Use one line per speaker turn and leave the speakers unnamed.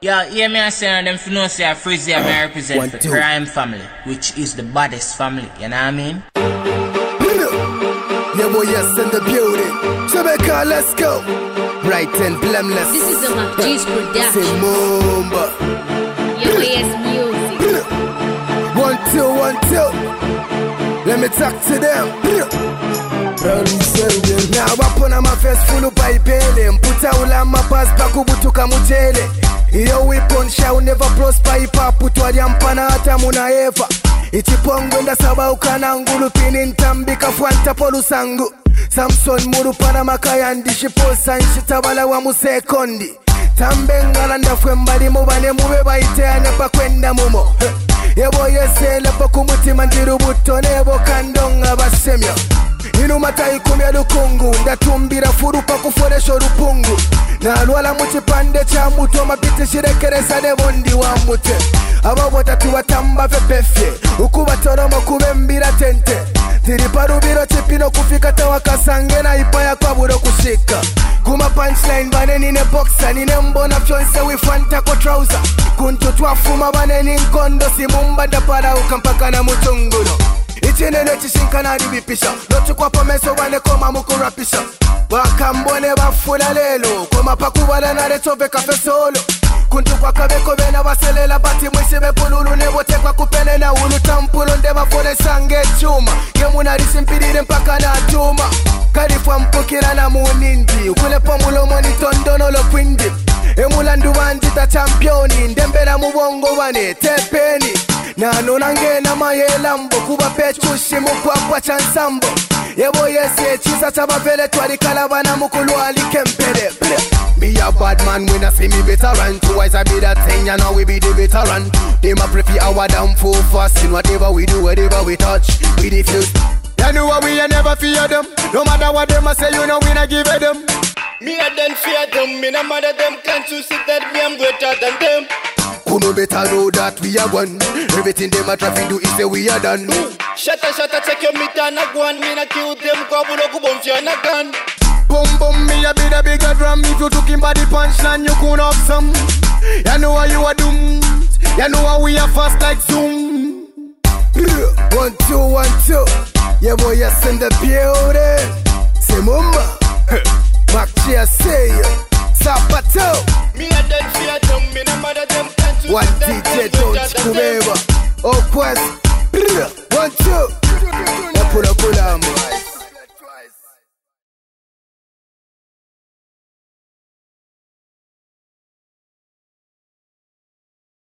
Yeah, hear me and say them for no say I Frizzy I represent the crime family, which is the baddest family, you know what I mean?
Yeah, boy, yes, in the building. Jamaica, let's go. Bright and blameless.
This is a MacG's production.
Simumba.
Yeah, boy, yes, music.
1, 2, 1, 2. Let me talk to them. Now up on my face full of Bible. Put out on my pass back ubutuka mujele. Iyo weapon shall never prosper. Ipa putwa yampana hata muna eva. Ichipongwenda saba ukana ngulu pini ntambika fuanta polu sangu. Samson muru pana makaya ndishipo sanchitabala wa musekondi. Tambengala ndafwe mbali mubane mube baite anepa kwenda mumo. Yebo yesele poku mutima ndirubuto nebo kandonga basemyo. Inu matai kumya lukungu ndatumbira furupa kuforesho rupungu. Na alwala muchipande cha muto mapiti shirekeresa debondi wa mute. Aba watatu watamba vepefye ukuba toromo kubembira tente. Tiriparubiro chipino kufika tawakasange na ipaya kwa buro kushika. Kuma punchline bane nine boxa nine mbona fyonse wifanta ko trouser. Kuntutwa fuma bane ninkondo simumba ndapara ukampaka na mutunguno. Ichinene chishinkana ribipisha Notu kwa pomeso wane koma mukurapisha Wakambone bafula lelo Koma pakubala na retove kafe solo Kuntu kwa kabeko bena baselela Bati mwisi bepululu nebote kwa kupene na ulu Tampulo ndeba fole sange chuma Yemuna risimpirire mpaka na chuma Karifwa mpukira na munindi Ukule pomulo moni tondono lo kwindi Emula nduwandita championi Ndembera mubongo wane tepeni na nonange na mayelambo kuba pechushi mukwakwa chansambo Yebo yese chisa chabavele twalikalabana mukulu alikempele Me a bad man when I see me veteran. Twice I be that thing and now we be the veteran. They ma prefer our damn full fast. In whatever we do, whatever we touch, we defuse. You know what we never fear them. No matter what them I say, you know we not give a them.
Me I don't fear them, me no matter them. Can't you see that me I'm greater than them?
Who no better know that we are one. Everything them a try to do is say we are done.
Shut up, check your meter and a gun. Me na kill them, kabulo kubom fiya na gun.
Boom boom, me a be the bigger drum. If you took him by the punchline, you could have some. You know how you are doomed. You know how we are fast like zoom. 1, 2, 1, 2. Yeah boy, yes in the building. Simumba. Makchia say Sapato.
Me a don't fear them, me no matter them. Can't you
One
see that
DJ
me I'm
don't
greater than
come
them?
over. Oh quest. 1, 2. Pull up.